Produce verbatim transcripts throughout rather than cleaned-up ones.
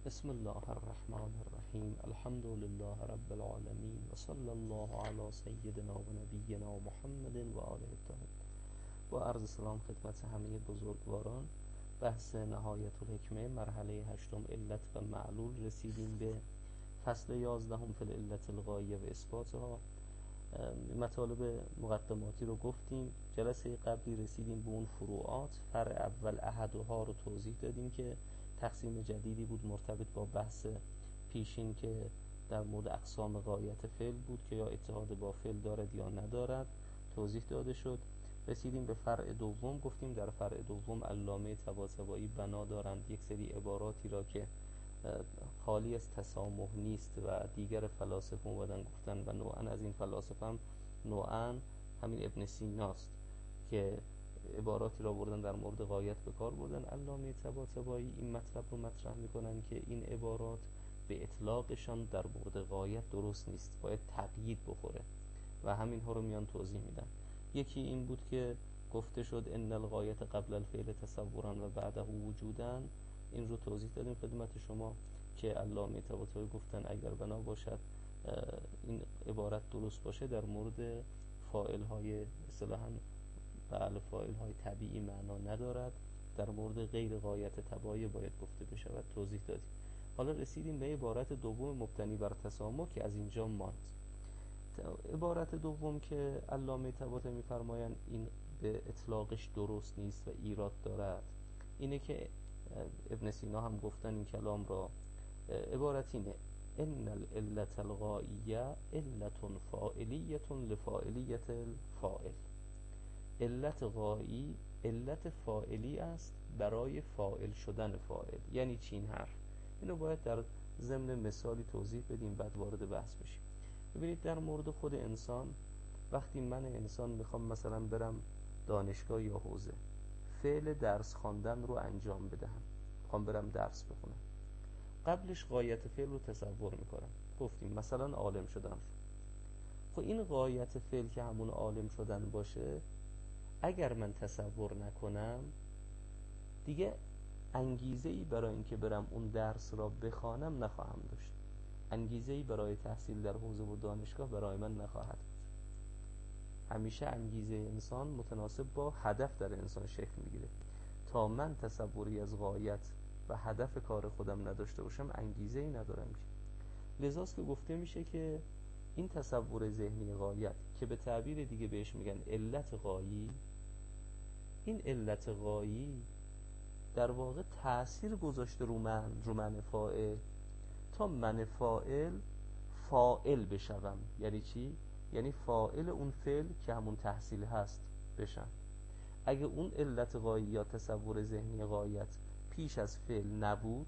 بسم الله الرحمن الرحیم. الحمد لله رب العالمین و صلی الله علی سیدنا و نبینا محمد و آله الطاهرین. با عرض سلام خدمت همه بزرگواران. بحث نهایت الحکمه مرحله هشتم علت و معلول رسیدیم به فصل یازدهم فی العلت الغایه و اثباتها. مطالب مقدماتی رو گفتیم. جلسه قبلی رسیدیم به اون فروعات. فرع اول احدها رو توضیح دادیم که تقسیم جدیدی بود مرتبط با بحث پیشین که در مورد اقسام غایت فعل بود که یا اتحاد با فعل دارد یا ندارد، توضیح داده شد. رسیدیم به فرع دوم. گفتیم در فرع دوم علامه طباطبایی بنا دارند یک سری عباراتی را که خالی از تسامح نیست و دیگر فلاسفه اومدن گفتن و نوعا از این فلاسفه هم نوعا همین ابن سیناست که عباراتی را بردن در مورد غایت به کار بردن. علامه طباطبایی این مطلب رو مطرح میکنن که این عبارات به اطلاقشان در مورد غایت درست نیست، باید تقیید بخوره و همین ها رو میان توضیح میدن. یکی این بود که گفته شد ان الغایت قبل الفعل تصورا و بعده وجودا. این رو توضیح دادیم خدمت شما که علامه طباطبایی گفتن اگر بنا باشد این عبارت درست باشه در مورد فاعل های اصطلاحاً بله فاعل های طبیعی معنا ندارد، در مورد غیر غایت تبایی باید گفته بشه و توضیح دادیم. حالا رسیدیم به عبارت دوم مبتنی بر تسامح که از اینجا ماند. عبارت دوم که علامه طباطبایی می‌فرمایند این به اطلاقش درست نیست و ایراد دارد اینه که ابن سینا هم گفتن این کلام را. عبارت اینه: ان العلت الغائیه علت فاعلیه لفاعلیه الفاعل. علت غایی علت فاعلی است برای فاعل شدن فاعل. یعنی چی این حرف؟ اینو باید در ضمن مثالی توضیح بدیم بعد وارد بحث بشیم. ببینید در مورد خود انسان، وقتی من انسان میخوام مثلا برم دانشگاه یا حوزه، فعل درس خواندن رو انجام بدهم، میخوام برم درس بخونم، قبلش غایت فعل رو تصور میکنم. گفتیم مثلا عالم شدن. خب این غایت فعل که همون عالم شدن باشه، اگر من تصور نکنم دیگه انگیزه‌ای برای اینکه برم اون درس را بخوانم نخواهم داشت. انگیزه‌ای برای تحصیل در حوزه و دانشگاه برای من نخواهد بود. همیشه انگیزه انسان متناسب با هدف در انسان شکل میگیره. تا من تصوری از غایت و هدف کار خودم نداشته باشم انگیزه‌ای ندارم که. لذاست که گفته میشه که این تصور ذهنی غایت که به تعبیر دیگه بهش میگن علت غایی، این علت غایی در واقع تأثیر گذاشته رو من رو من فاعل تا من فاعل فاعل بشوم. یعنی چی؟ یعنی فاعل اون فعل که همون تحصیل هست بشم. اگه اون علت غایی یا تصور ذهنی غایت پیش از فعل نبود،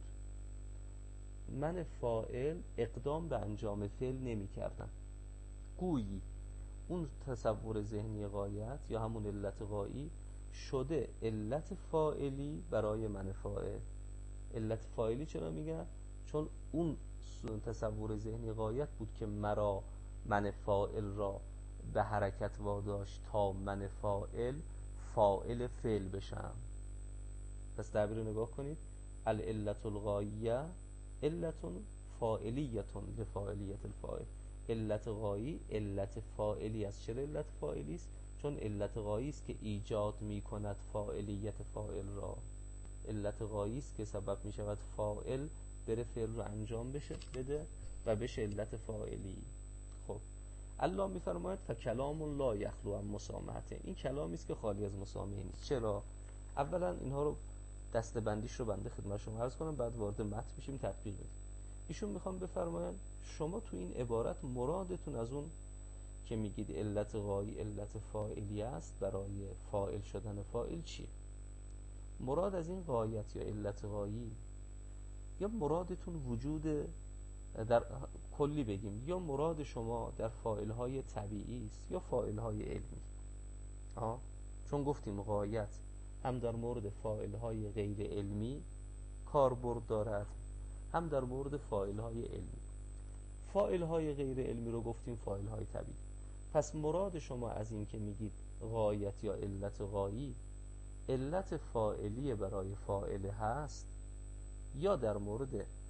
من فاعل اقدام به انجام فعل نمی کردم. گویی اون تصور ذهنی غایت یا همون علت غایی شده علت فاعلی برای من فاعل. علت فاعلی چرا میگم؟ چون اون تصور ذهنی غایت بود که مرا من فاعل را به حرکت واداشت تا من فاعل فاعل فعل بشم. پس تعبیر رو نگاه کنید: العلت الغایه علت فاعلیه لفاعلیت الفاعل. علت غایی علت فاعلی است. چرا علت فاعلی است؟ چون علت غایی است که ایجاد می کند فاعلیت فاعل را. علت غایی است که سبب می شود فاعل بره فعل رو انجام بشه بده و بشه علت فاعلی. خب الله می فرماید فکلام لا یخلو عن مسامحته. این کلامی است که خالی از مسامحه نیست. چرا؟ اولا اینها رو دسته‌بندیش رو بنده خدمت شما عرض کنم، بعد وارد متن میشیم تطبیق بدیم. ایشون میخوام بفرمایند شما تو این عبارت مرادتون از اون که میگید علت غایی علت فاعلی است برای فاعل شدن فاعل چیه؟ مراد از این غایت یا علت غایی، یا مرادتون وجود در کلی بگیم، یا مراد شما در فاعل‌های طبیعی است یا فاعل‌های علمی؟ آه؟ چون گفتیم غایت هم در مورد فاعل‌های غیر علمی کاربرد دارد، هم در مورد فاعل‌های علمی. فاعل‌های غیر علمی رو گفتیم فاعل‌های طبیعی. پس مراد شما از این که میگید غایت یا علت غایی علت فاعلی برای فاعل هست، یا در مورد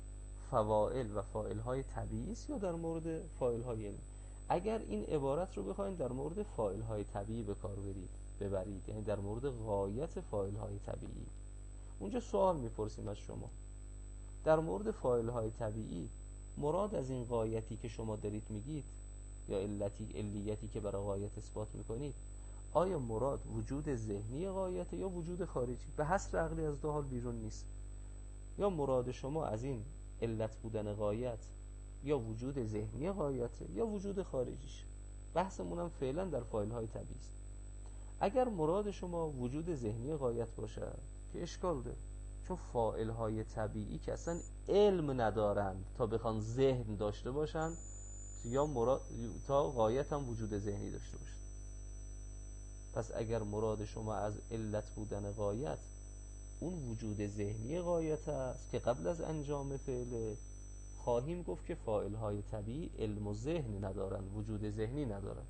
فواعل و فاعل‌های طبیعی است یا در مورد فاعل‌های علمی. اگر این عبارت رو بخواید در مورد فاعل‌های طبیعی به کار برید ببرید، یعنی در مورد غایت فاعل‌های طبیعی، اونجا سوال میپرسیم از شما در مورد فاعل‌های طبیعی مراد از این غایتی که شما دارید میگید یا علتی علیتی که برای غایت اثبات میکنید، آیا مراد وجود ذهنی غایت یا وجود خارجی؟ به حسب عقلی از دو حال بیرون نیست. یا مراد شما از این علت بودن غایت یا وجود ذهنی غایت یا وجود خارجیش. بحثمون هم فعلا در فاعل‌های طبیعی است. اگر مراد شما وجود ذهنی غایت باشد که اشکال داره، چون فاعل‌های طبیعی که اصلا علم ندارند تا بخوان ذهن داشته باشند یا مراد تا غایت هم وجود ذهنی داشته باشند. پس اگر مراد شما از علت بودن غایت اون وجود ذهنی غایت است که قبل از انجام فعل، خواهیم گفت که فاعل‌های طبیعی علم و ذهن ندارند، وجود ذهنی ندارند.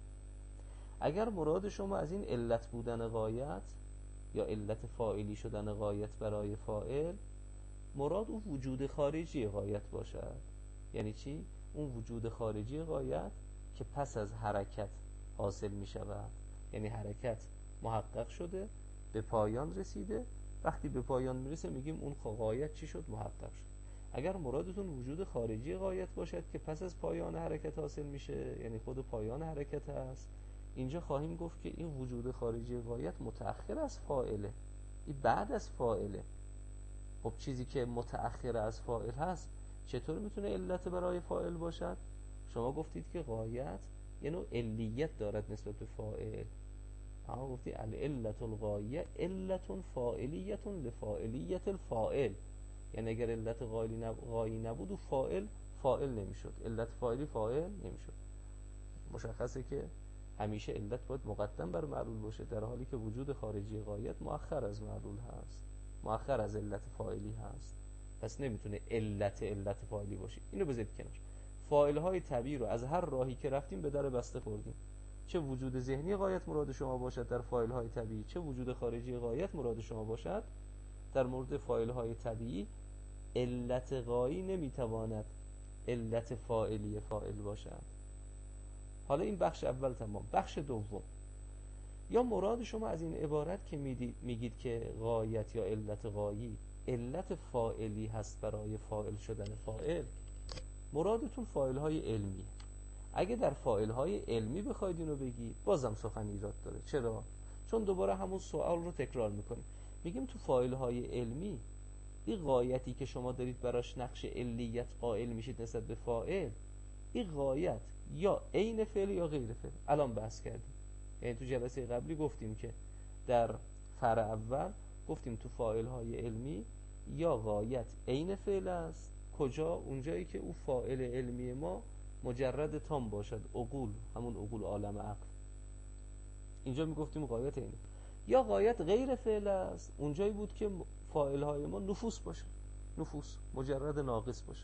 اگر مراد شما از این علت بودن غایت یا علت فاعلی شدن غایت برای فاعل، مراد اون وجود خارجی غایت باشد. یعنی چی؟ اون وجود خارجی غایت که پس از حرکت حاصل می شود، یعنی حرکت محقق شده به پایان رسیده، وقتی به پایان میرسه میگیم اون غایت چی شد؟ محقق شد. اگر مرادتون وجود خارجی غایت باشد که پس از پایان حرکت حاصل میشه، یعنی خود پایان حرکت هست، اینجا خواهیم گفت که این وجود خارجی غایت متأخر از فاعله، این بعد از فاعله. خب چیزی که متأخر از فاعل هست چطور میتونه علت برای فاعل باشد؟ شما گفتید که غایت یه نوع علیت دارد نسبت به فاعل. اما گفتی العلت الغایه علت فاعلیت لفاعلیت الفاعل، یعنی اگر علت غایی نب... نبود و فاعل فاعل نمیشد، علت فاعلی فاعل نمیشد. مشخصه که همیشه علت باید مقدم بر معلول باشه، در حالی که وجود خارجی غایت مؤخر از معلول هست، مؤخر از علت فاعلی هست. پس نمیتونه علت علت فاعلی باشه. اینو بذارید کنار. فاعل‌های طبیعی رو از هر راهی که رفتیم به در بسته خوردیم. چه وجود ذهنی غایت مراد شما باشد در فاعل‌های طبیعی، چه وجود خارجی غایت مراد شما باشد، در مورد فاعل‌های طبیعی علت غایی نمیتواند علت فاعلی فاعل باشد. حالا این بخش اول تمام. بخش دوم، یا مراد شما از این عبارت که میگید که غایت یا علت غایی علت فاعلی هست برای فاعل شدن فاعل، مرادتون فاعل‌های علمیه. اگه در فاعل‌های علمی بخواید اینو بگید بازم سخن ایراد داره. چرا؟ چون دوباره همون سوال رو تکرار میکنیم. میگیم تو فاعل‌های علمی این غایتی که شما دارید براش نقش علیت قائل میشید نسبت به فاعل، این غایت یا عین فعل یا غیر فعل. الان بحث کردیم، یعنی تو جلسه قبلی گفتیم که در فرع اول گفتیم تو فاعل‌های علمی یا غایت عین فعل است، کجا؟ اونجایی که او فاعل علمی ما مجرد تام باشد، عقول، همون عقول عالم عقل. اینجا میگفتیم غایت اینه. یا غایت غیر فعل است، اونجایی بود که فاعل‌های ما نفوس باشه، نفوس مجرد ناقص باشه.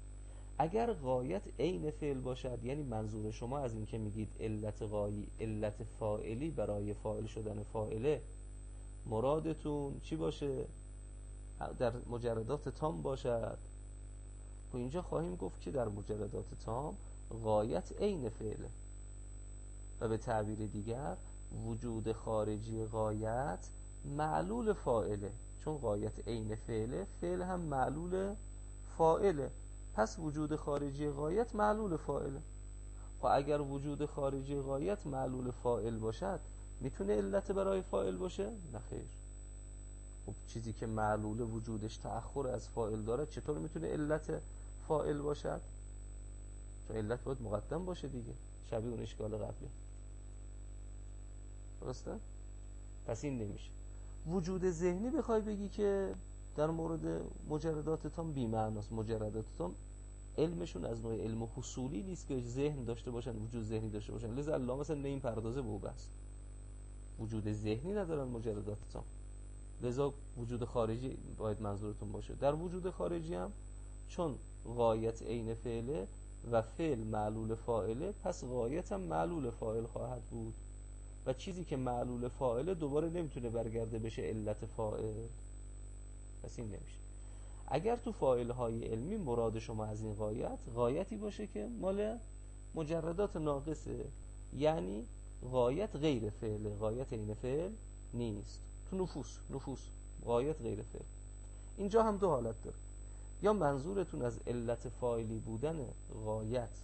اگر غایت عین فعل باشد، یعنی منظور شما از این که میگید علت غایی علت فاعلی برای فاعل شدن فاعله، مرادتون چی باشه؟ در مجردات تام باشد. و اینجا خواهیم گفت که در مجردات تام غایت عین فعله و به تعبیر دیگر وجود خارجی غایت معلول فاعله، چون غایت عین فعله، فعل هم معلول فاعله، پس وجود خارجی غایت معلول فاعله. و اگر وجود خارجی غایت معلول فاعل باشد میتونه علت برای فاعل باشه؟ نه خیر. خب چیزی که معلول وجودش تأخر از فاعل داره چطور میتونه علت فاعل باشد؟ چون علت باید مقدم باشه دیگه، شبیه اون اشکال قبلی. درسته؟ پس این نمیشه. وجود ذهنی بخوای بگی که در مورد مجردات تام بی معناست. مجردات تام علمشون از نوع علم حصولی نیست که ذهن داشته باشن، وجود ذهنی داشته باشن. لذا الله مثلا نیم پردازه به او بس وجود ذهنی ندارن مجردات تام، لذا وجود خارجی باید منظورتون باشه. در وجود خارجی هم چون غایت عین فعله و فعل معلول فاعله، پس غایت هم معلول فاعل خواهد بود و چیزی که معلول فاعله دوباره نمیتونه برگرده بشه علت فاعل. پس این نمیشه. اگر تو فاعل های علمی مراد شما از این غایت غایتی باشه که مال مجردات ناقصه، یعنی غایت غیر فعل، غایت این فعل نیست. تو نفوس نفوس غایت غیر فعل. اینجا هم دو حالت داره، یا منظورتون از علت فاعلی بودن غایت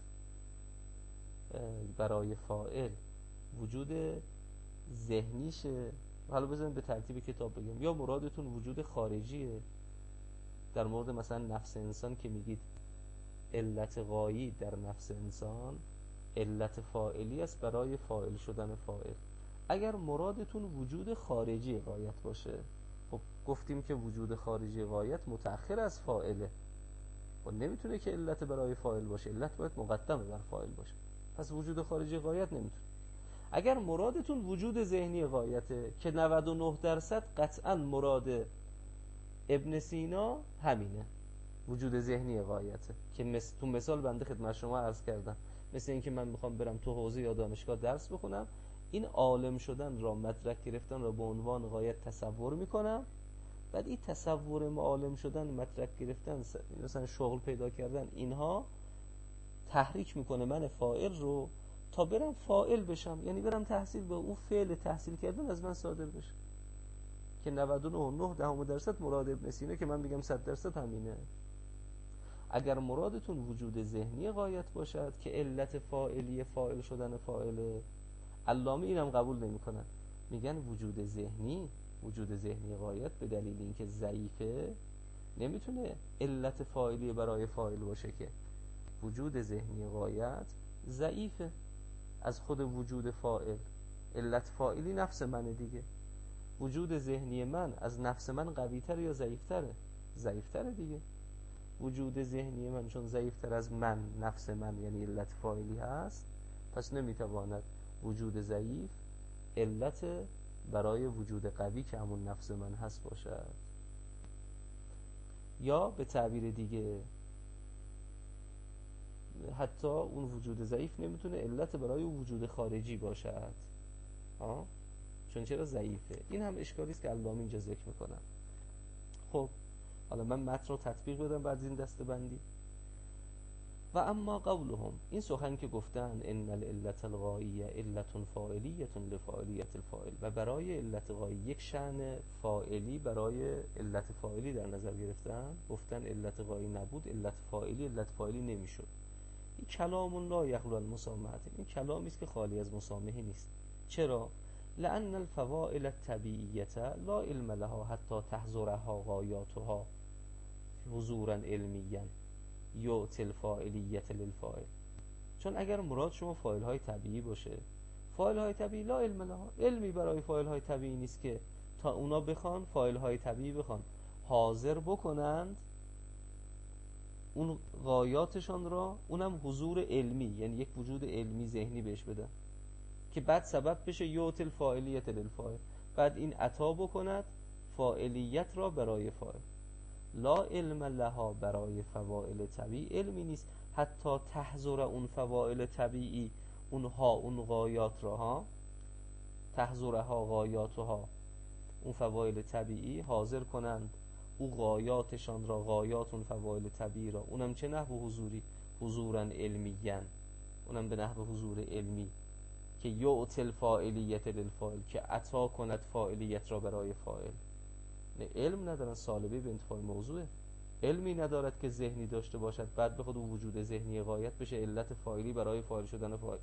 برای فاعل وجود ذهنیشه، حالا بزنید به ترتیب کتاب بگم، یا مرادتون وجود خارجیه. در مورد مثلا نفس انسان که میگید علت غایی در نفس انسان علت فاعلی است برای فاعل شدن فاعل. اگر مرادتون وجود خارجی غایت باشه، خب گفتیم که وجود خارجی غایت متأخر از فاعله و نمیتونه که علت برای فاعل باشه، علت باید مقدم بر فاعل باشه، پس وجود خارجی غایت نمیتونه. اگر مرادتون وجود ذهنی غایته که نود و نه درصد قطعا مراد ابن سینا همینه، وجود ذهنی غایته که مثل تو مثال بنده خدمت شما عرض کردم، مثل اینکه من میخوام برم تو حوزه یا دانشگاه درس بخونم، این عالم شدن را، مدرک گرفتن را به عنوان غایت تصور میکنم، بعد این تصور عالم شدن، مدرک گرفتن، مثلا شغل پیدا کردن، اینها تحریک میکنه من فاعل رو تا برم فاعل بشم، یعنی برم تحصیل به اون فعل تحصیل کردن از من صادر بشه که نود و نه و نه دهم درصد مراد ابن سینا که من میگم صد درصد همینه. اگر مرادتون وجود ذهنی غایت باشد که علت فاعلی فاعل شدن فاعله، علامه اینم قبول نمیکنن، میگن وجود ذهنی وجود ذهنی غایت به دلیل اینکه ضعیفه نمیتونه علت فاعلی برای فاعل باشه، که وجود ذهنی غایت ضعیفه از خود وجود فاعل. علت فاعلی نفس منه دیگه، وجود ذهنی من از نفس من قوی‌تر یا ضعیف‌تره؟ ضعیف‌تره دیگه. وجود ذهنی من چون ضعیف‌تر از من، نفس من یعنی علت فاعلی هست، پس نمیتواند وجود ضعیف علت برای وجود قوی که همون نفس من هست باشد. یا به تعبیر دیگه حتی اون وجود ضعیف نمیتونه علت برای وجود خارجی باشد، ها؟ چون چرا ضعیفه. این هم اشکالی است که علامه اینجا ذکر میکنن. خب حالا من متن رو تطبیق بدم بعد این دسته بندی. و اما قولهم، این سخن که گفتن ان العلت الغاییه علت فاعلیه لفاعلیت الفاعل، و برای علت غایی یک شأن فاعلی برای علت فاعلی در نظر گرفتن، گفتن علت غایی نبود علت فاعلی علت فاعلی نمیشد. این کلام لا یخلو المسامحه، این کلامی است که خالی از مسامحه نیست. چرا؟ لأن الفواعل الطبیعیه لا علم لها حتی تحضرها غایاتها حضورا علمیا یعطی الفاعلیت للفاعل. چون اگر مراد شما فاعل های طبیعی باشه، فاعل های طبیعی لا علم لها، علمی برای فاعل های طبیعی نیست که تا اونا بخوان، فاعل های طبیعی بخوان حاضر بکنند اون غایاتشان را، اونم حضور علمی، یعنی یک وجود علمی ذهنی بهش بدن که بعد سبب بشه یعطی الفاعلیت للفاعل، بعد این عطا بکند فاعلیت را برای فاعل. لا علم لها برای فواعل طبیعی علمی نیست حتی تحضر اون فواعل طبیعی، اونها اون غایات را، ها تحضرها غایاتها، اون فواعل طبیعی حاضر کنند او غایاتشان را، غایات اون فواعل طبیعی را، اونم چه نحو حضوری؟ حضورا علمیاً، اونم به نحو حضور علمی که یعطی الفاعلیت للفاعل، که عطا کند فاعلیت را برای فاعل. نه علم ندارن، سالبه به انتفاع موضوعه، علمی ندارد که ذهنی داشته باشد بعد به خود وجود ذهنی غایت بشه علت فاعلی برای فاعل شدن فاعل.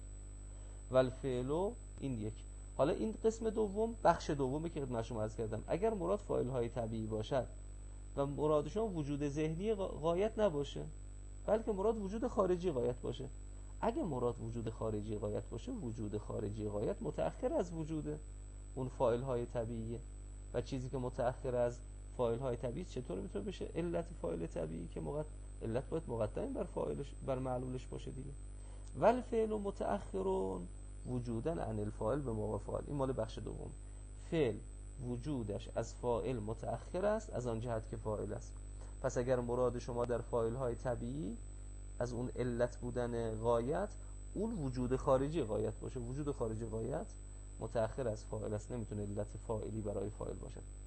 والفعل این یک. حالا این قسم دوم، بخش دومی که خدمت شما عرض کردم، اگر مراد فاعل های طبیعی باشد و مراد شما وجود ذهنی غایت نباشه، بلکه مراد وجود خارجی غایت باشه، اگه مراد وجود خارجی غایت باشه، وجود خارجی غایت متأخر از وجود اون فاعل های طبیعیه، و چیزی که متأخر از فاعل های طبیعی چطور میتونه بشه علت فاعل طبیعی؟ که مقد... علت باید مقدم بر فاعلش، بر معلولش باشه دیگه. والفعل متأخرون وجودن عن الفاعل به موقع فاعل. این مال بخش دوم. فعل وجودش از فاعل متأخر است از آن جهت که فاعل است. پس اگر مراد شما در فاعل های طبیعی از اون علت بودن غایت اون وجود خارجی غایت باشه، وجود خارجی غایت متأخر از فاعل است، نمیتونه علت فاعلی برای فاعل باشه.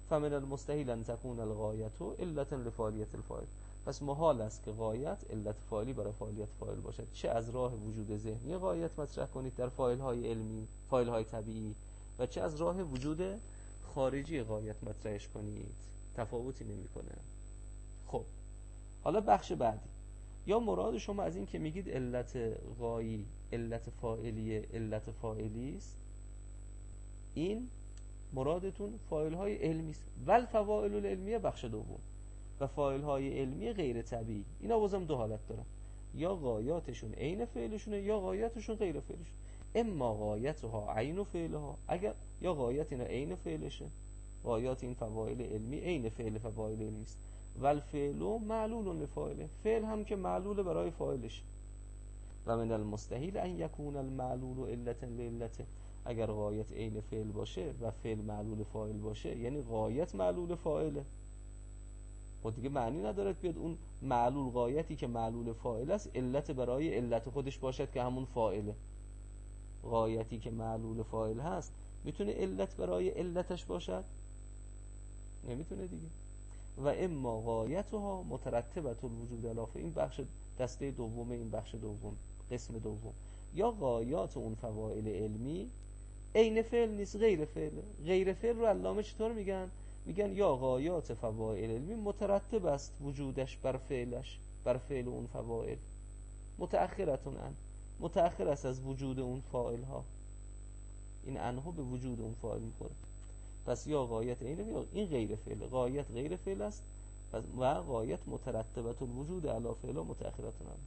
فمن المستحیل ان تكون الغایت علت لفاعلیت الفاعل. پس محال است که غایت علت فاعلی برای فاعلیت فاعل باشد. چه از راه وجود ذهنی غایت مطرح کنید در فاعل های علمی، فاعل های طبیعی، و چه از راه وجود خارجی غایت مطرحش کنید، تفاوتی نمیکنه. خب حالا بخش بعدی، یا مراد شما از این که میگید علت غایی علت فاعلی علت فاعلی است، این مرادتون فاعل های علمی است. ول فواعل العلمیه بخش دوم، و فاعل های علمی غیر طبیعی، اینا بازم دو حالت دارن، یا غایاتشون عین فعلشونه یا غایاتشون غیر فعلشون. اما غایتها عین فعلها، اگر یا غایت اینا عین فعلشه، غایات این فواعل علمی عین فعل فواعل علمی است. والفعل معلول لفاعله، فعل هم که معلول برای فاعلش. و من المستحیل ان یکون المعلول علت لعلته، اگر غایت عین فعل باشه و فعل معلول فاعل باشه، یعنی غایت معلول فاعله، و دیگه معنی نداره بیاد اون معلول غایتی که معلول فاعل است علت برای علت خودش باشد که همون فاعله. غایتی که معلول فاعل هست میتونه علت برای علتش باشد؟ نمیتونه دیگه. و اما غایتها مترتبه الوجود علاوه، این بخش دسته دوم، این بخش دوم قسم دوم، یا غایات اون فواعل علمی عین فعل نیست، غیر فعل. غیر فعل رو علامه چطور میگن؟ میگن یا غایات فواعل علمی مترتب است وجودش بر فعلش، بر فعل اون فواعل، متأخرتون ان، متأخر است از وجود اون فاعل ها، این انها به وجود اون فاعل میخوره. پس یا غایت عین، یا این غیر فعل، غایت غیر فعل است و غایت مترتبه الوجود علی فعل و متأخرتون ان.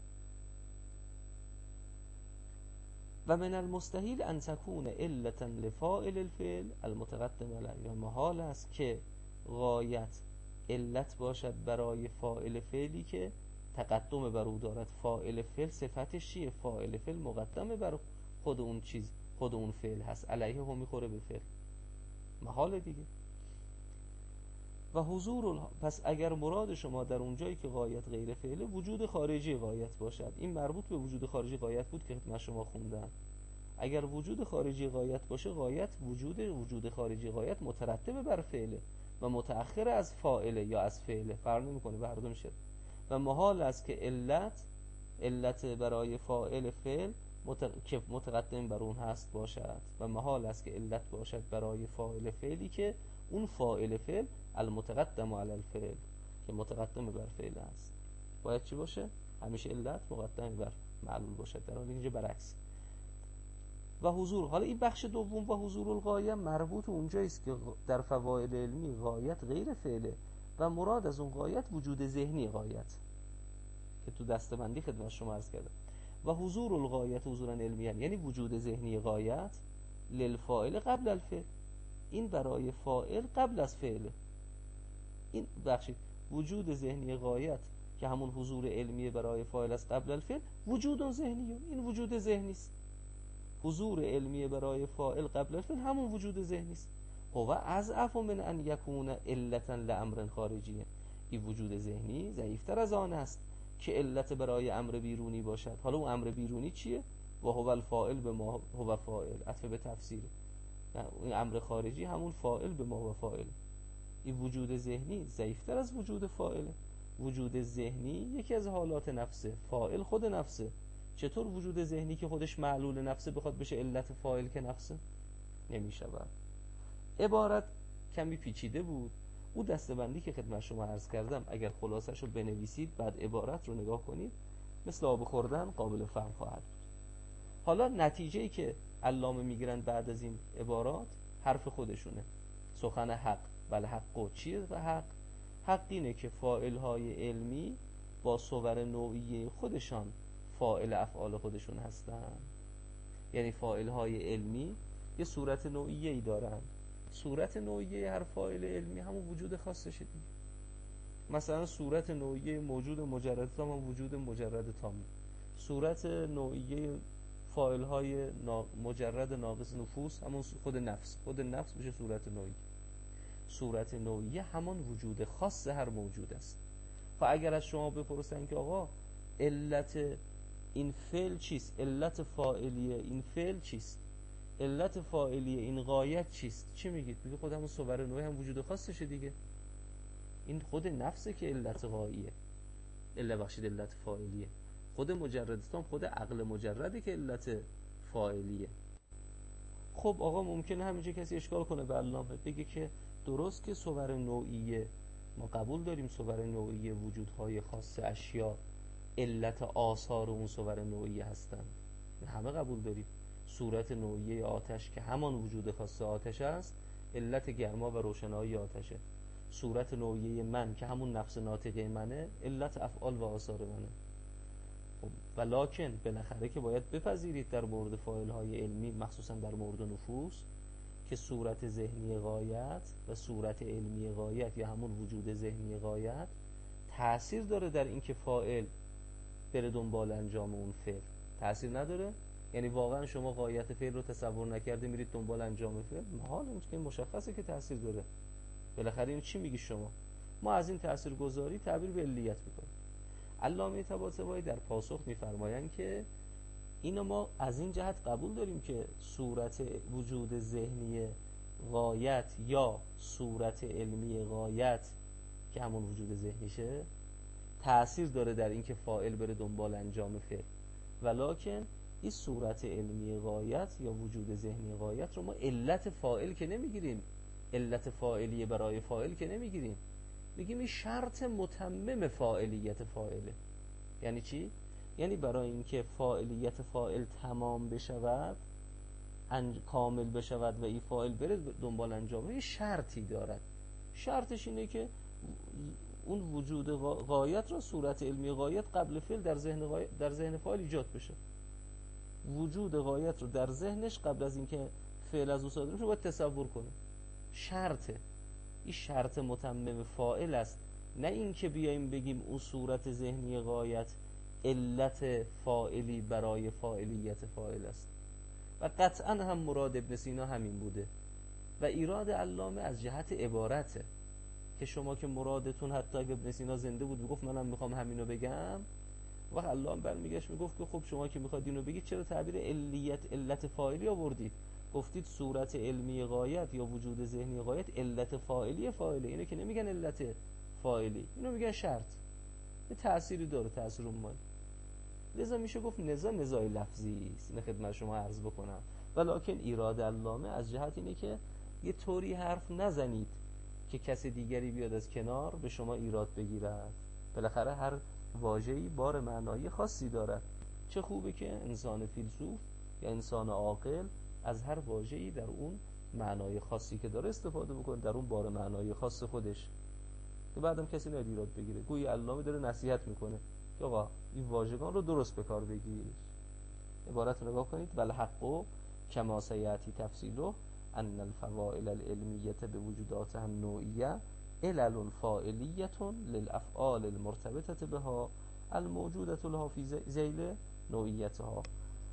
و من المستحیل ان تكون علتا لفاعل الفعل المتقدم علیه، و محال است که غایت علت باشد برای فاعل فعلی که تقدم بر او دارد. فاعل فعل صفتش چیه؟ فاعل فعل مقدم بر خود اون چیز، خود اون فعل هست، علیه هم میخوره به فعل، محال دیگه. و حضور ال... پس اگر مراد شما در اون جایی که غایت غیر فعله وجود خارجی غایت باشد، این مربوط به وجود خارجی غایت بود که خدمت شما خوندم. اگر وجود خارجی غایت باشه، غایت وجود وجود خارجی غایت مترتب بر فعله و متأخر از فاعله یا از فعله، فرق نمیکنه، به هر دو میشه. و محال است که علت علت برای فاعل فعل مت... که متقدم بر اون هست باشد، و محال است که علت باشد برای فاعل فعلی که اون فاعل فعل المتقدم علی الفعل که متقدم بر فعل است. باید چی باشه؟ همیشه علت مقدم بر معلول باشد، در حالی اینجا برعکس. و حضور، حالا این بخش دوم و حضور الغایه مربوط اونجایی است که در فواعل علمی غایت غیر فعله و مراد از اون غایت وجود ذهنی غایت که تو دسته‌بندی خدمت شما عرض کردم. و حضور الغایت حضورا علمیه، یعنی وجود ذهنی غایت للفاعل قبل الفعل، این برای فاعل قبل از فعله. این بخشید وجود ذهنی غایت که همون حضور علمیه برای فاعل از قبل الفعل، وجود ذهنیه، این وجود ذهنی است. حضور علمیه برای فاعل قبل الفعل همون وجود ذهنی است. هو اضعف من ان یکون علتا لامر خارجی، این وجود ذهنی ضعیف‌تر از آن است که علت برای امر بیرونی باشد. حالا اون امر بیرونی چیه؟ و هو الفاعل به ما هو فاعل، عطف به تفسیر. این امر خارجی همون فاعل به ما هو فاعل. این وجود ذهنی ضعیف‌تر از وجود فاعل. وجود ذهنی یکی از حالات نفسه، فاعل خود نفسه. چطور وجود ذهنی که خودش معلول نفسه بخواد بشه علت فاعل که نفسه؟ نمیشه. بعد عبارت کمی پیچیده بود، او دسته‌بندی که خدمت شما عرض کردم اگر خلاصش رو بنویسید بعد عبارت رو نگاه کنید مثل آب خوردن قابل فهم خواهد بود. حالا نتیجه‌ای که علامه میگیرن بعد از این عبارات حرف خودشونه، سخن حق. بله حق چیه؟ و حق حق اینه که فاعل‌های علمی با صور نوعیه خودشان فاعل افعال خودشون هستن. یعنی فاعل‌های علمی یه صورت نوعیه‌ای دارن. صورت نوعیه هر فاعل علمی همون وجود خاصشه دیگه. مثلا صورت نوعیه موجود مجرد تام هم وجود مجرد تام. صورت نوعیه فاعل‌های نا... مجرد ناقص نفوس همون خود نفس، خود نفس میشه صورت نوعیه. صورت نوعیه همان وجود خاص هر موجود است. و اگر از شما بپرسن که آقا علت این فعل چیست، علت فاعلیه این فعل چیست، علت فاعلی این غایت چیست؟ چی میگید؟ میگه خود همون صور نوعی هم وجود خاصشه دیگه. این خود نفسه که علت غاییه، الا بخشید علت فاعلیه. خود مجردتان، خود عقل مجرده که علت فاعلیه. خب آقا ممکنه همینجا کسی اشکال کنه به علامه، بگه که درست که صور نوعیه، ما قبول داریم صور نوعیه وجودهای خاص اشیا علت آثار اون صور نوعیه هستن، همه قبول داریم. صورت نوعیه آتش که همان وجود خاص آتش است علت گرما و روشنایی آتشه. صورت نوعیه من که همون نفس ناطقه منه علت افعال و آثار منه. ولکن بالاخره که باید بپذیرید در مورد فاعل های علمی، مخصوصا در مورد نفوس، که صورت ذهنی غایت و صورت علمی غایت یا همون وجود ذهنی غایت تأثیر داره در اینکه فاعل بره دنبال انجام اون فعل. تأثیر نداره؟ یعنی واقعا شما غایت فعل رو تصور نکرده میرید دنبال انجام فعل؟ محال، این مشخصه که تأثیر داره. بالاخره این چی میگی شما؟ ما از این تاثیرگذاری تعبیر به علیت میکنیم. علامه طباطبایی در پاسخ میفرمایند که اینو ما از این جهت قبول داریم که صورت وجود ذهنی غایت یا صورت علمی غایت که همون وجود ذهنیشه تأثیر داره در اینکه فاعل بره دنبال انجام فعل، ولکن این صورت علمی غایت یا وجود ذهنی غایت رو ما علت فاعل که نمیگیریم، علت فاعلیه برای فاعل که نمیگیریم، میگیم این شرط متمم فاعلیت فاعله. یعنی چی؟ یعنی برای اینکه فاعلیت فاعل تمام بشود، انج... کامل بشود و این فاعل بره دنبال انجامه، یه شرطی دارد. شرطش اینه که اون وجود غایت را، صورت علمی غایت قبل فعل در ذهن غایت، در ذهن فاعل ایجاد بشه. وجود غایت رو در ذهنش قبل از اینکه فعل از او صادر بشه باید تصور کنه. شرطه. این شرط متمم فاعل است، نه اینکه بیایم بگیم اون صورت ذهنی غایت علت فاعلی برای فاعلیت فاعل است. و قطعا هم مراد ابن سینا همین بوده و ایراد علامه از جهت عبارته که شما که مرادتون حتی اگه ابن سینا زنده بود میگفت منم میخوام همینو بگم، و علامه برمیگشت میگفت که خب شما که میخواد اینو بگید چرا تعبیر علیت علت فاعلی آوردید؟ گفتید صورت علمی غایت یا وجود ذهنی غایت علت فاعلی فاعله، اینو که نمیگن علت فاعلی، اینو میگن شرط. یه تأثیری داره، تأثیر اونمایی. لذا میشه گفت نزاع نزاع لفظی است. اینو خدمت شما عرض بکنم. ولکن ایراد علامه از جهت اینه که یه طوری حرف نزنید که کسی دیگری بیاد از کنار به شما ایراد بگیرد. بالاخره هر واژه‌ای بار معنایی خاصی دارد. چه خوبه که انسان فیلسوف یا انسان عاقل از هر واژه‌ای در اون معنای خاصی که داره استفاده بکنه، در اون بار معنای خاص خودش، که بعدم کسی نمیاد ایراد بگیره. گویا علامه داره نصیحت میکنه که آقا این واژگان رو درست به کار بگیر. عبارت رو نگاه کنید: والحق کما سیاتی تفصیله ان الفواعل العلمیه بوجوداتها النوعیه علل فاعلیه للافعال المرتبطه بها الموجوده لها فی ذیل نوعیتها.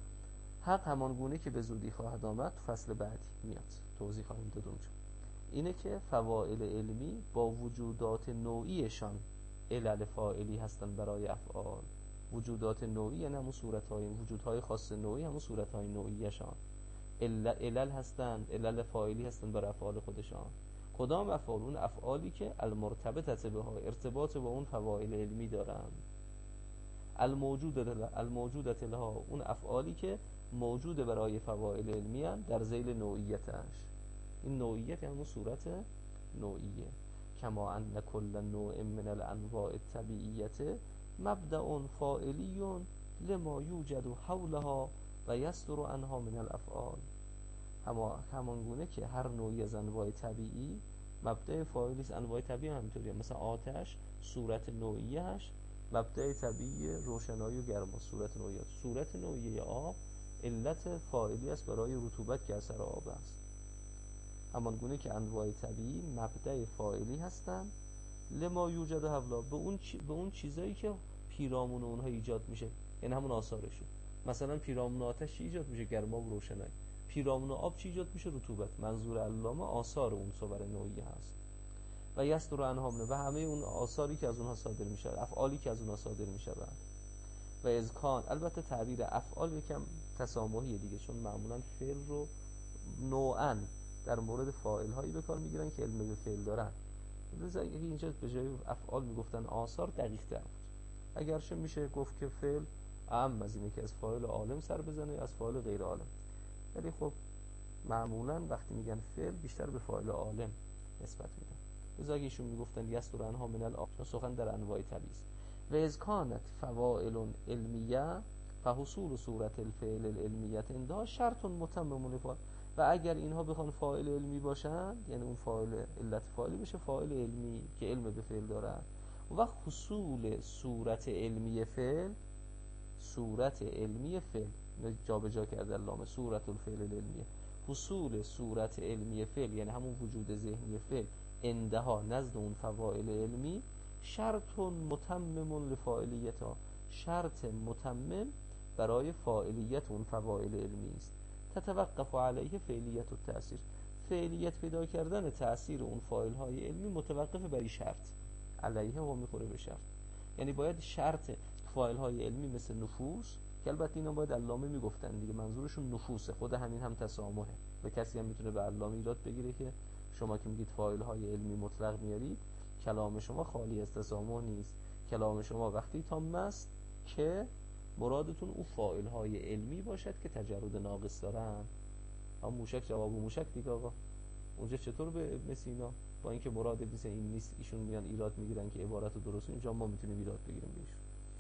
حق همان گونه که به زودی خواهد آمد فصل بعدی میاد توضیح خواهیم داد اونجا، اینه که فواعل علمی با وجودات نوعیشان علل فاعلی هستن برای افعال. وجودات نوعی یعنی همون صورت‌های، وجودهای خاص نوعی همون صورت‌های نوعیشان علل هستن، علل فاعلی هستن برای افعال خودشان. کدام افعال؟ اون افعالی که المرتبطه بها، ارتباط با اون فواعل علمی دارن. الموجودة الموجودة لها، اون افعالی که موجود برای فواعل علمی هستن در ذیل نوعیتش. این نوعیت یعنی صورت نوعیه. کما ان کل نوع من الانواع الطبیعیه مبدأ فاعلی لما یوجد حولها و یصدر عنها من الافعال. اما همان گونه که هر نوعی از انواع طبیعی مبدأ فاعلی است. انواع طبیعی همینطوریه، مثلا آتش صورت نوعیه‌اش مبدأ طبیعی روشنایی و گرما، صورت نوعیه. صورت نوعیه آب علت فاعلی است برای رطوبت که اثر آب است. همان گونه که انواع طبیعی مبدأ فاعلی هستند لما یوجد حولا، به اون چی... به اون چیزایی که پیرامون اونها ایجاد میشه، یعنی همون آثارشون. مثلا پیرامون آتش چی ایجاد میشه؟ گرما و روشنایی. پیرامون آب چی ایجاد میشه؟ رطوبت. منظور علامه آثار اون صور نوعی هست. و یصدر عنها و همه اون آثاری که از اونها صادر میشه، افعالی که از اونها صادر میشه. و اذکان، البته تعبیر افعال یکم تسامحیه دیگه، چون معمولا فعل رو نوعاً در مورد فاعل هایی به کار میگیرن که علم به فعل دارن. لذا اینجا به جای افعال میگفتن آثار دقیق تر بود. اگرچه میشه گفت که فعل اهم از اینه که از فاعل عالم سر بزنه از فاعل غیر عالم، ولی خب معمولاً وقتی میگن فعل بیشتر به فاعل عالم نسبت میدن. لذا اگه ایشون میگفتن یستر عنها من الآخر، چون سخن در انواع تمییز و از کانت فواعل علمیه فحصول صورت الفعل العلمیه انده شرط متمم لفاعل. و اگر اینها بخوان فاعل علمی باشند، یعنی اون فاعل علت فاعلی بشه فاعل علمی که علم به فعل دارد، و حصول صورت علمی فعل، صورت علمی فعل جا به جا کرده لام، صورت الفعل العلمیه، حصول صورت علمی فعل یعنی همون وجود ذهنی فعل اندها نزد اون فواعل علمی، شرط متمم لفاعلیتها، شرط متمم برای فاعلیت اون فواعل علمی است. تتوقف علیه فعلیت و تأثیر، فعلیت پیدا کردن تأثیر اون فاعل های علمی متوقف بر این شرط، علیه و میخوره به شرط. یعنی باید شرط فاعل های علمی مثل نفوس، که البته اینا باید علامه میگفتن دیگه، منظورشون نفوسه، خود همین هم تسامحه. به کسی هم میتونه به علامه ایراد بگیره که شما که میگید فاعل های علمی مطلق میارید، کلام شما خالی از تسامح نیست. کلام شما وقتی تام است که مرادتون او فاعل های علمی باشد که تجرد ناقص دارن. هم موشک جواب موشک دیگه آقا. اونجا چطور به ابن سینا با اینکه مراد ابن سینا این نیست ایشون میان ایراد میگیرن که عبارت درست، اینجا ما میتونیم ایراد بگیریم بهشون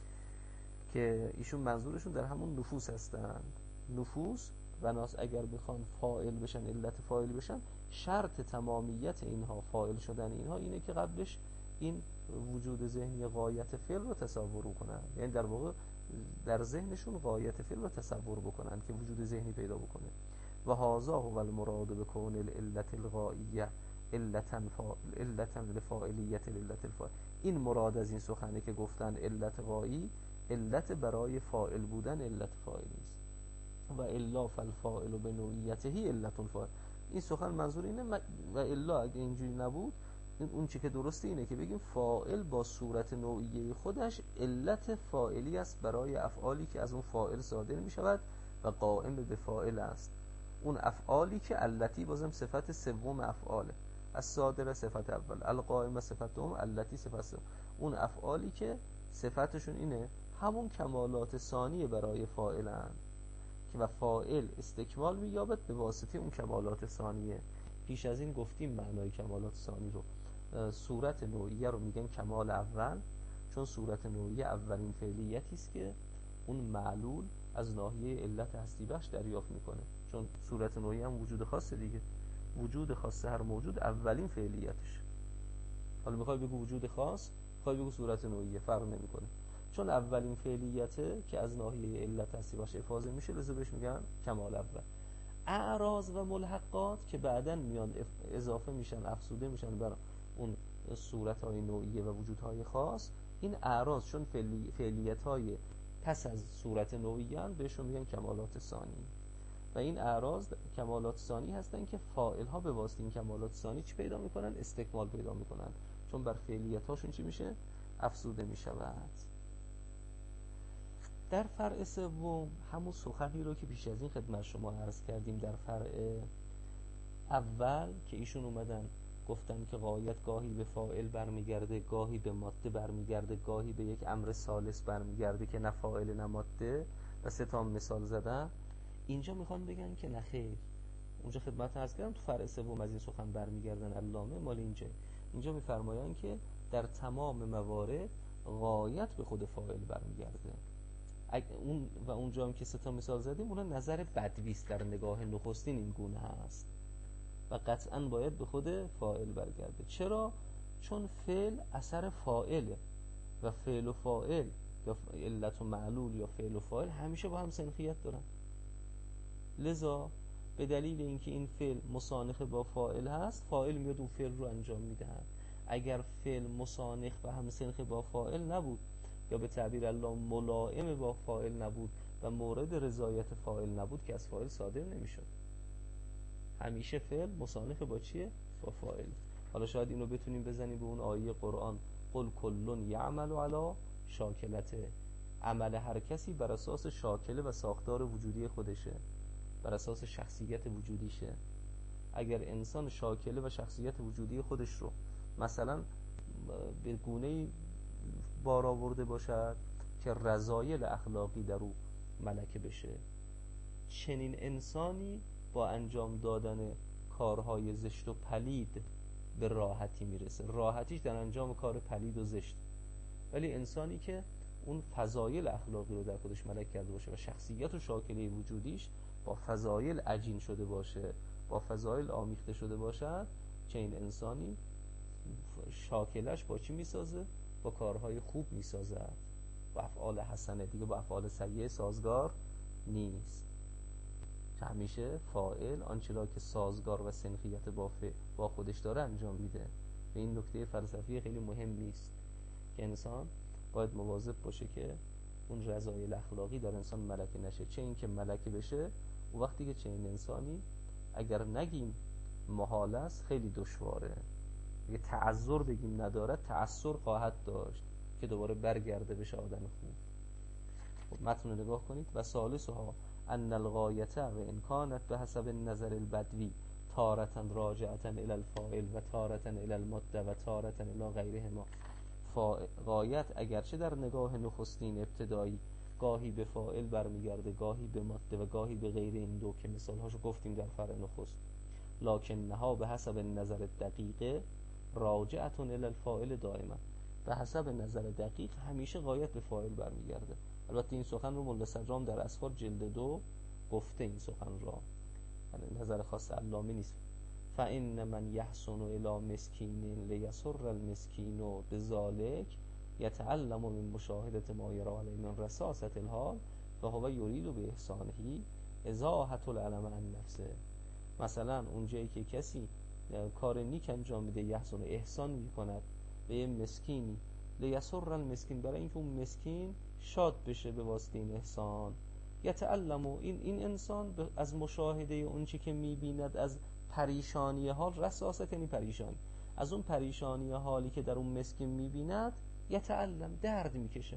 که ایشون منظورشون در همون نفوس هستن. نفوس و ناس اگر بخوان فاعل بشن، علت فاعل بشن، شرط تمامیت اینها فاعل شدن اینها اینه که قبلش این وجود ذهنی غایت فعل رو تصور کنن، یعنی در واقع در ذهنشون غایت فعل رو تصور بکنن که وجود ذهنی پیدا بکنه. و هذا هو المراد بکون العلت الغائیه علتا فاعل علتا لفاعلیت العلت الفاعل. این مراد از این سخنه که گفتن علت غایی علت برای فاعل بودن علت فاعلی است. و الا فالفاعل بنوعیته علت فاعل. این سخن منظور اینه و الا اگه اینجوری نبود، این اون چی که درسته اینه که بگیم فاعل با صورت نوعیه خودش علت فاعلی است برای افعالی که از اون فاعل صادر می شود و قائم به فاعل است. اون افعالی که علتی بازم صفت سوم افعاله، از صادر صفت اول، القائم صفت دوم، علتی صفت سوم. اون افعالی که صفتشون اینه همون کمالات ثانیه برای فاعلن که و فاعل استکمال می‌یابد به واسطه اون کمالات ثانیه. پیش از این گفتیم معنای کمالات ثانی رو. صورت نوعیه رو میگن کمال اول، چون صورت نوعیه اولین فعلیتی است که اون معلول از ناحیه علت هستی بخش دریافت میکنه، چون صورت نوعیه هم وجود خاصه دیگه. وجود خاص هر موجود اولین فعلیتش. حالا میخوای بگو وجود خاص، میخوای بگو صورت نوعیه، فرق نمیکنه، چون اولین فعلیته که از ناحیه علت هستی بخش افاضه میشه، لذا بهش میگن کمال اول. اعراض و ملحقات که بعداً میان اضافه میشن، افزوده میشن بر اون صورت‌های نوعیه و وجودهای خاص، این اعراض چون فعلی... فعلیت‌های پس از صورت نوعیه بهشون میگن کمالات ثانی. و این اعراض کمالات ثانی هستن که فاعل‌ها به واسطه این کمالات ثانی چی پیدا میکنن؟ استکمال پیدا میکنن، چون بر فعلیت‌هاشون چی میشه؟ افزوده میشود. در فرع سوم همون سخنی رو که پیش از این خدمت شما عرض کردیم در فرع اول که ایشون اومدن گفتن که غایت گاهی به فاعل برمیگرده، گاهی به ماده برمیگرده، گاهی به یک امر ثالث برمیگرده که نه فاعل نه ماده، و سه تا مثال زدن. اینجا میخوان بگن که نه خیر، اونجا خدمت عرض کردم تو فرع سوم از این سخن برمیگردن علامه، مال اینجا اینجا میفرمایند که در تمام موارد غایت به خود فاعل برمیگرده. اون و اونجا هم که سه تا مثال زدیم اونا نظر بدویست در نگاه نخستین این گونه هست و قطعاً باید به خود فاعل برگرده. چرا؟ چون فعل اثر فاعله و فعل و فاعل یا علت و معلول یا فعل و فاعل همیشه با هم سنخیت دارن. لذا به دلیل اینکه این فعل مسانخ با فاعل هست، فاعل میاد اون فعل رو انجام میده. اگر فعل مسانخ و همسنخ با فاعل نبود یا به تعبیر الله ملائم با فاعل نبود و مورد رضایت فاعل نبود که از فاعل صادر نمیشد. همیشه فعل مسانخ با چیه؟ با فاعل. حالا شاید اینو بتونیم بزنیم به اون آیه قرآن قل کل یعمل علی شاکلته، عمل هر کسی بر اساس شاکله و ساختار وجودی خودشه. بر اساس شخصیت وجودیشه. اگر انسان شاکله و شخصیت وجودی خودش رو مثلا به گونه‌ای بار آورده باشد که رذایل اخلاقی در او ملکه بشه، چنین انسانی با انجام دادن کارهای زشت و پلید به راحتی میرسه. راحتیش در انجام کار پلید و زشت. ولی انسانی که اون فضایل اخلاقی رو در خودش ملک کرده باشه و شخصیت و شاکله وجودیش با فضایل عجین شده باشه، با فضایل آمیخته شده باشد، چنین انسانی شاکلش با چی میسازه؟ با کارهای خوب میسازه. با افعال حسنه، دیگه با افعال سیئه سازگار نیست. همیشه فاعل آنچه را که سازگار و سنخیت با, با خودش داره انجام میده. به این نکته فلسفی خیلی مهمی است که انسان باید مواظب باشه که اون رذایل اخلاقی در انسان ملکه نشه. چه این که ملکه بشه و وقتی که چنین انسانی اگر نگیم محال است خیلی دشواره، اگه تعذر بگیم نداره تأثیر خواهد داشت که دوباره برگرده بشه آدم خوب. خب متن رو نگاه کنید. و ثالثها ان الغایته و ان کانت به حسب النظر البدوی تارة راجعة الى الفاعل و تارة الى الماده و تارة الى غیرهما. غایت اگرچه در نگاه نخستین ابتدایی گاهی به فاعل برمیگرده، گاهی به ماده و گاهی به غیر این دو که مثالهاشو گفتیم در فرع نخست، لکن نها به حسب نظر دقیقه راجعتون الی الفاعل دائما. به حسب نظر دقیق همیشه غایت به فاعل برمیگرده. البته این سخن رو مولا سجام در اسفار جلد دو گفته، این سخن را یعنی نظر خاص علامه نیست. فإن من يحسن إلى مسكين ليسر المسكين بذلك يتعلم من مشاهدة ما يرى عليه من رصاصة الحال فهو يريد بإحسانه إزاحة الألم عن نفسه. مثلا اونجایی که کسی کار نیک انجام میده، یحسن احسان میکند به یه مسکینی، لیسر المسکین، برای اینکه اون مسکین شاد بشه به واسطه این احسان. یتعلم، این این انسان از مشاهده اون چی که میبیند از پریشانی حال، رصاصت یعنی پریشانی، از اون پریشانی حالی که در اون مسکین میبیند یتعلم، درد میکشه.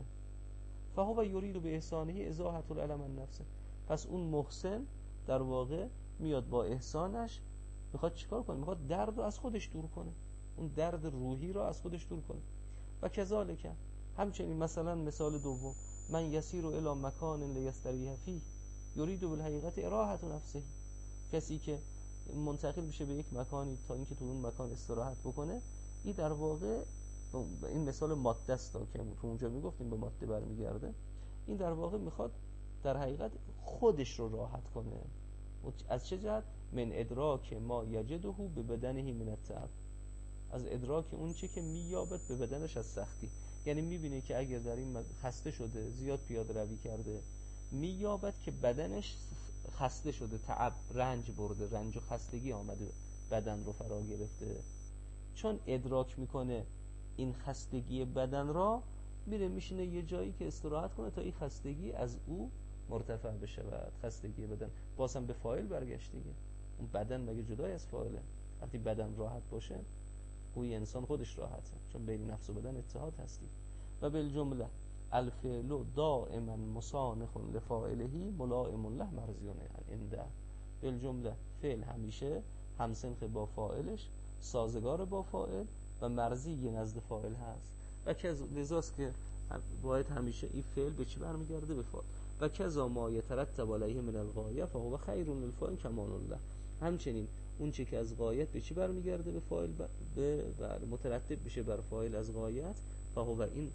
فهو یرید به احسانه ازاحة الالم عن نفسه. پس اون محسن در واقع میاد با احسانش میخواد چیکار کنه؟ میخواد درد رو از خودش دور کنه، اون درد روحی رو از خودش دور کنه. و کذالک، همچنین مثلا مثال دوم، من یسیر الی مکان لیستریح فیه یرید بالحقیقت اراحة نفسه. کسی که منتقل میشه به یک مکانی تا اینکه تو اون مکان استراحت بکنه، این در واقع این مثال ماده است که تو اونجا میگفتیم به ماده برمیگرده، این در واقع میخواد در حقیقت خودش رو راحت کنه. از چه جهت؟ من ادراک ما یجده به بدنه من التعب، از ادراک اون چه که مییابد به بدنش از سختی. یعنی میبینه که اگر در این خسته شده، زیاد پیاده روی کرده، مییابد که بدنش خسته شده، تعب، رنج برده، رنج و خستگی آمده بدن رو فرا گرفته. چون ادراک میکنه این خستگی بدن را، میره میشینه یه جایی که استراحت کنه تا این خستگی از او مرتفع بشه. و خستگی بدن بازم به فاعل برگشت دیگه. اون بدن مگه جدای از فاعله؟ وقتی بدن راحت باشه گوی انسان خودش راحته، چون بین نفس و بدن اتحاد هستی. و بالجمله الفعل دائما مصانخ لفاعله ملائم له مرضیون عنده. بالجمله فعل همیشه همسنخ با فاعلش، سازگار با فاعل و مرضی نزد فاعل هست. و که لذاست که باید همیشه این فعل به چی برمیگرده؟ به فاعل. و کذا ما یترتب علیه من الغایه فهو خیر للفاعل کمان الله. همچنین اون چه که از غایت به چی برمیگرده؟ به فاعل، به مترتب بشه بر فاعل از غایت. فهو این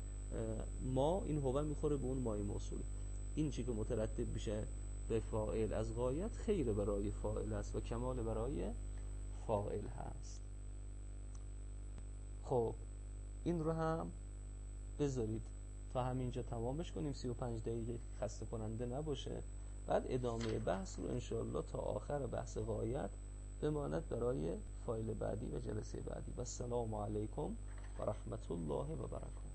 ما، این هو میخوره به اون مای موصول، این چی که مترتب بشه به فاعل از غایت خیر برای فاعل است و کمال برای فاعل هست. خب این رو هم بذارید تا همینجا تمامش کنیم، سی و پنج دقیقه خسته کننده نباشه. بعد ادامه بحث رو انشاءالله تا آخر بحث غایت بماند برای فایل بعدی و جلسه بعدی. و السلام علیکم و رحمت الله و برکاته.